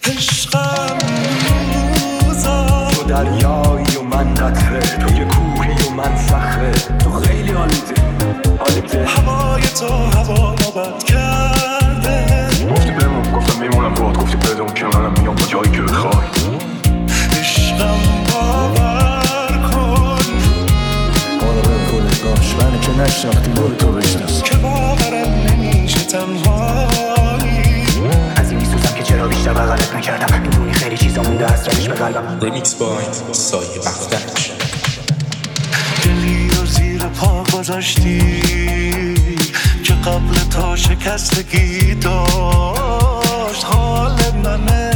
عشقم روزا تو دریایی و من قطره، تو یه کوهی و من صخره، تو خیلی حالیته هوای تو هوا نبد کرده. گفتی بمون گفتم میمونم باید، گفتی بدون که منم میام با جایی که بخوای. عشقم باور کن باور خودت باش، منو که نشناختی برو تو بشناس که باورم نمیشه تنهایی. از این میسوزم که چرا بیشتر بغلت نکردم، میدونی خیلی چیزا مونده حسرتش به قلبم. رمیکس بای سایه بختک. دلی رو زیر پا گذاشتی که قبل تا شکستگی داشت حال من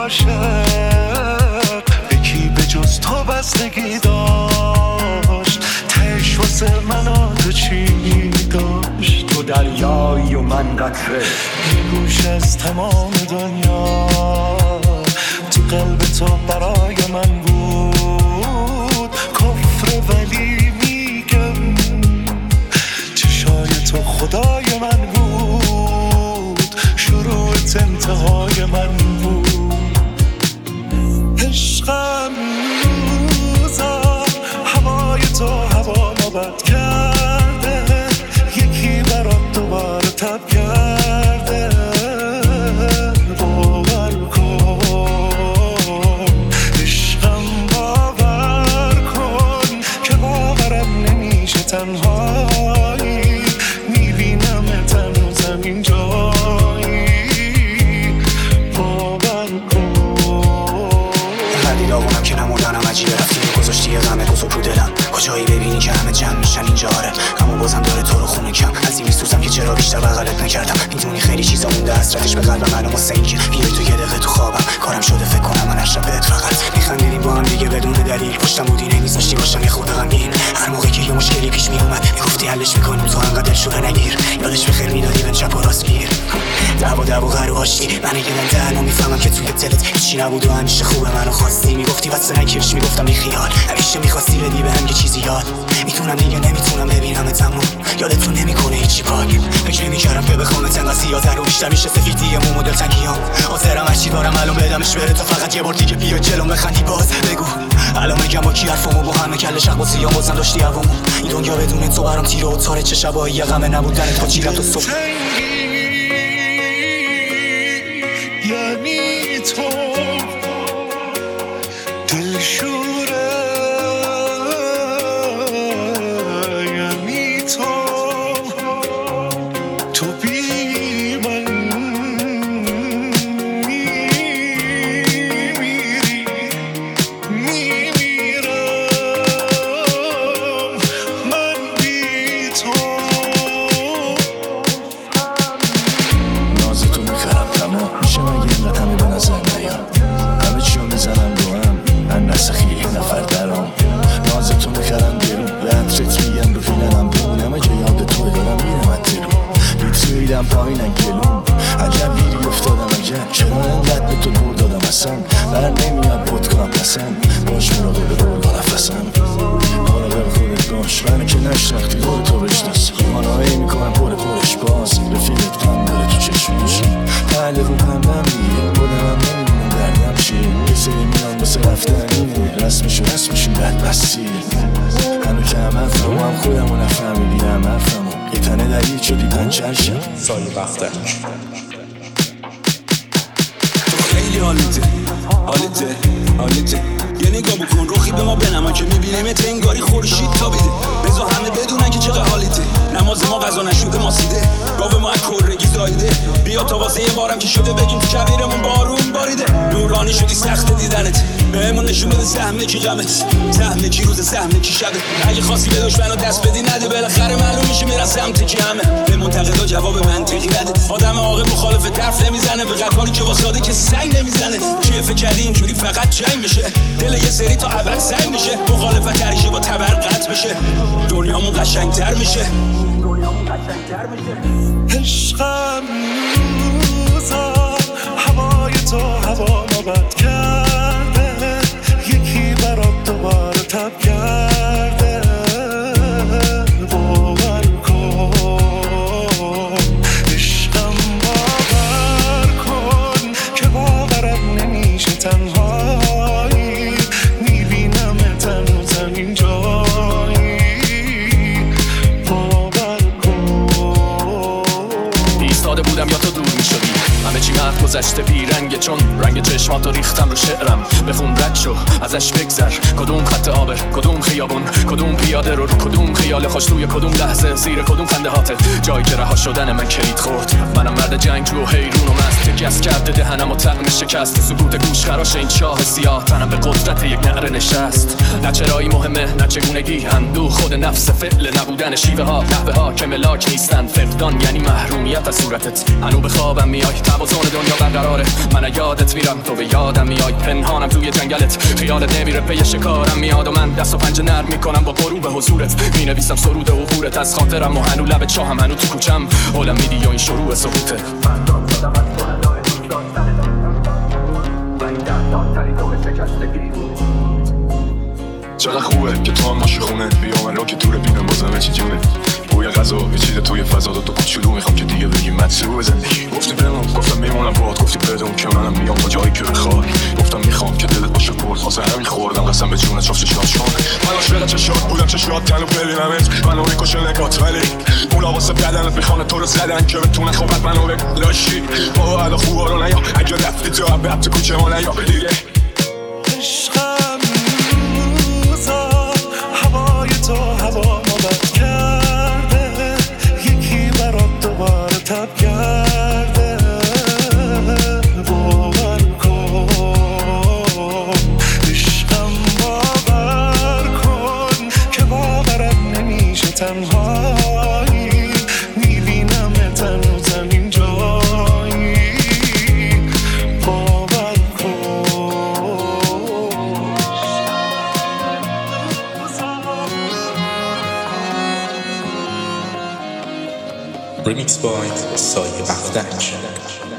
عاشق، یکی به جز تو بستگی داشت، تش واسه من تو چی داشت. تو دریایی و من قطره، یه گوش از تمام دنیا تو قلب تو برای من بود کفر، ولی میگم چشای تو خدای من بود، شروعت انتهای من بود. عشقم روزا هوای تو هوا نبد کرده، یکی برات دوباره تب کرده. باور کن عشقم باور کن که باورم نمیشه تنهایی، میبینم هنوزم اینجایی. باور کن قدی داغونم که نمردنم عجیبه، رفتی که گذاشتی یه غمه بزرگ رو دلم، کجایی ببینی که همه جمع میشن اینجا آره، اما بازم داره تو رو خونه کم. از این میسوزم که چرا بیشتر بغلت نکردم، میدونی خیلی چیزا مونده حسرتش به قلبم. معلوم واسه این که بیای تو یه دقیقه تو خوابم، کارم شده فکر کنم من اشرف بهت فقط میخندیدیم با هم دیگه بدون دلیل، پشتم بودی نمیذاشتی باشم یه خورده غمگین. هر موقع که یه مشکلی پیش میومد میگفتی حلش میکنیم، تو انقدر شوره نگیر، یادش بخیر میدادی من چپ و راست گیر. دعوا غر و آشتی من یه دلم میفهمم که توی دلت هیچی نبود و همیشه خوبه منو خواستی، میگفتی بس نکش، میگفتم بی خیال، همیشه میخواستی بدی بهم یه چیزی یاد. میتونم دیگه نمیتونم ببینم تموم، یادتون نمیکنه هیچی پاک، فکر نمیکردم که بخوامت انقدر سیاه‌تر و بیشتر میشه سفیدی مو مدل تنگیام. حاضرم هرچی دارم الان بدمش بره، تو فقط یه بار دیگه بیا جلوم بخندی باز بگو الان میگم با کی حرفمو با همه کله شق با سیام بازم داشتی هوامو. این دنیا بدون تو برام تیره و تاره، چه شبایی یه غم نبودنت با چیرم تو صبح. یعنی تو دلشوره، یعنی تو بی من میمیرم، من بی تو. نازتو میخرم تمام میشه مگه اینقدر همه به نظر نیام، همه چیو میزنم رو هم من نسخی یه نفر درام. نازتو میخرم درون به عطرت میگم رو فیلنم بمونم، اگه یاد توی دارم میرم اترون بیت میدم پایینن گلون. عجب گیری افتادم عجب، چرا انقدر به تو دور دادم اصلا، برم نمیاد بود کنم پسند، باش مراقب رول با نفسم. مراقب خودت باش، منو که نشناختی برو تو بشناس، مانایی میکنم پرش باز، رفیقت کم داره تو چشمش، بله رو پندم دیگه بودم نمیدونم دردم چیه، یه سری میان بسه رفتنیه، رسمشون بدبستیه. هنو که هم حرفمو هم خودمو نفهمیدیم حرفمو، یه تنه دلیل شدی پنچرشم سایه بختک. تو خیلی حالیته یه نگاه بکن روخی به ما بنما که میبینیم انگاری خورشید تابیده، بذار همه بدونن که چقدر حالیته. نماز ما قضا نشده ماسیده، گاو ما از کرگی زایده، بیا تا واسه یه بارم که شده بگیم تو کبیرمون بارون باریده. نورانی شدی سخت دیدنت، بهمون نشون بده سهمه کی غمت، سهمه کی روز سهمه کی شبه. اگه خواستی به دشمنو دست بدی نده، بالاخره معلوم میشه میره سمت کی همه. به منتقدا جواب منطقی نده، آدم عاقل مخالف طرف نمیزنه، به قطاری که واساده کسی سنگ نمیزنه. چیه فکر کردی اینجوری فقط جنگ میشه، دل یه سری تا ابد سنگ میشه، مخالفت هریشه با تبر قطع بشه، دنیامون قشنگتر میشه. عشقم روزا هوای تو هوا نبد کرده، یکی برات دوباره تب کرده. باور کن عشقم باور کن که باورم وقت گذشته بیرنگه، چون رنگ چشماتو ریختم رو شعرم. بخون رد شو ازش بگذر، کدوم خط آبه، کدوم خیابون، کدوم پیاده رو کدوم خیال خوش توی کدوم لحظه، زیر کدوم خنده هاته، جایی که رها شدن من کلید خورد. منم مرد جنگجو و حیرون و مست، گس کرده دهنم و طعم شکست. سکوت گوش خراش این چاه سیاه، تنم به قدرت یک نعره نشست. نه چرایی مهمه نه چگونگی، اندوه خود نفس فعل نبودن شیوه ها، نحوه ها که ملاک نیستن. فقدان یعنی محرومیت از صورتت. هنو به خوابم میای، توازن دنیا برقراره، من یادت میرم تو به یادم میای. پنهانم توی جنگلت، خیالت نمیره پی شکارم میاد و من دست و پنجه نرم میکنم با غروب حضورت. مینویسم سرود عبورت از خاطرم و هنو لب چاهم، هنو تو کوچم هولم میدی و این شروع سقوطه. چقدر خوبه که تو هم ماشی خونه، بیا من را که تو رو بینم بازم چی جونه. بوی غذا پیچیده توی فضا، دو کوچولو میخوام که دیگه بگیم مدسو زندگی. گفتی بمون، گفتم میمونم باهات، گفتی بدون که منم میام تا جایی که بخوای. گفتم میخوام که دلت باشه پر، واسه همین خوردم قسم به جونت شفت شاد شون. من عاشق چشات بودم، چشات تنو ببینمت، منو میکشه نگات، ولی اونا واسه بدنت میخوان تو رو زدن که بتونه خوبت منو بگو لاشی. بابا ادا خوبا رو نیا، اگه رفتی تو عبب تو کوچه ما نیا دیگه. تو هوا مبد کرده، یکی برات دوباره تب کرده. باور کن عشقم، باور کن که باورم نمیشه. تنهایی میبینم تنو زمین جایی. باور کن. Remix by سایه بختک.